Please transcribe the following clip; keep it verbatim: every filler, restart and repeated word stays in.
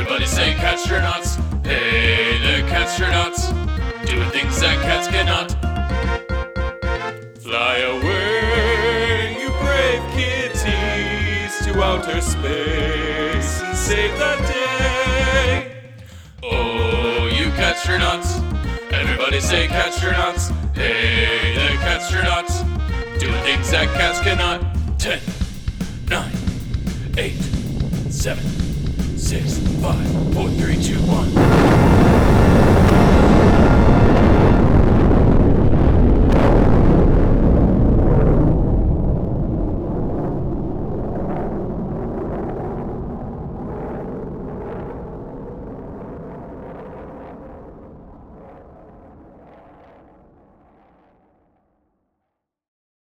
Everybody say catstronauts. Hey, the catstronauts, doing things that cats cannot. Fly away, you brave kitties, to outer space and save the day. Oh, you catstronauts, everybody say catstronauts. Hey, the catstronauts, doing things that cats cannot. Ten, nine, eight, seven, six, five, four, three, two, one.